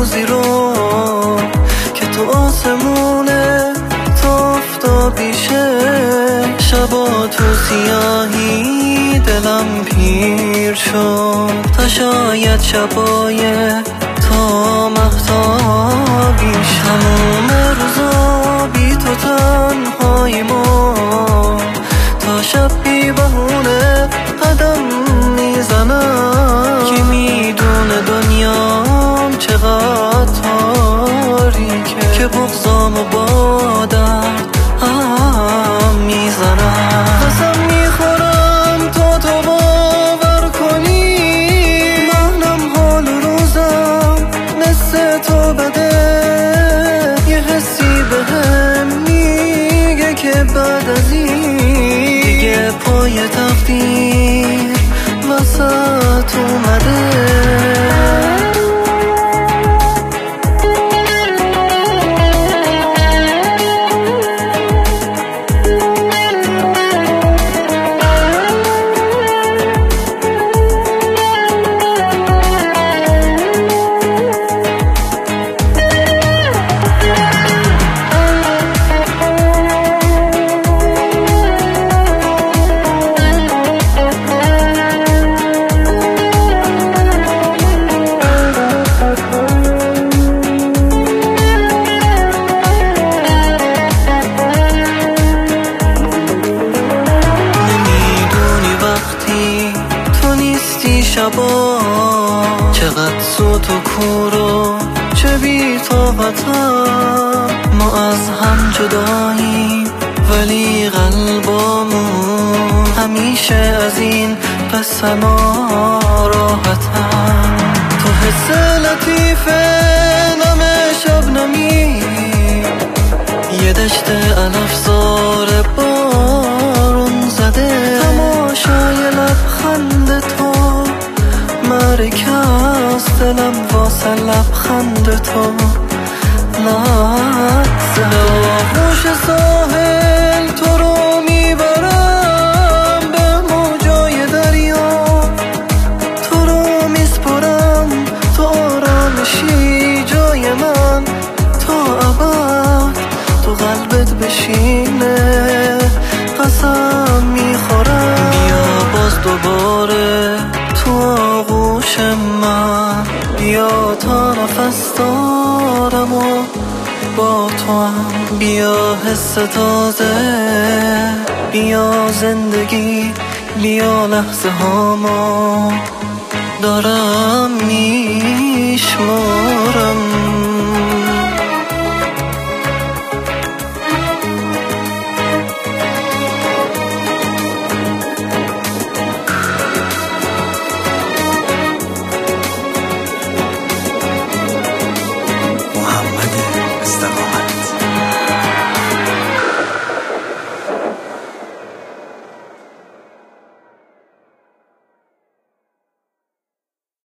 روزی رو که تو آسمونه تا آفتابیشه، شبا تو سیاهی دلم پیر شد تا شاید شبای تا مهتابیش. تموم روزا بی تو تنهایی ما، تا شب بی بهونه قدم میزنم که میدونه دنیام چقدر تاریکه، که بغضام و با درد هم میزنم. قسم میخورم تا تو باور کنی منم حال روزم مثل تو بده. یه حسی بهم میگه که بعد از این دیگه پای تقدیر وسط اومده. شبا چقدر سوت و کورو چه بی طاقتم، ما از هم جداییم ولی قلبامون همیشه از این قصه ناراحتم. تو حس لطیف نم شبنمی، یه دشت علفزار بارون زده، تماشای لبخند تو مرکز دلم واسه لبخند تو لحظه. آغوش ساحل تو رو میبرم به موجای دریا، تو رو میسپرم تو آرامشی جای من تا ابد تو قلبت بشینه. قسم میخورم بیا باز دوباره تو آغوش من، بیا تا نفس دارم و با تو هم، بیا حس تازه، بیا زندگی، بیا لحظه هامو دارم میشمارم.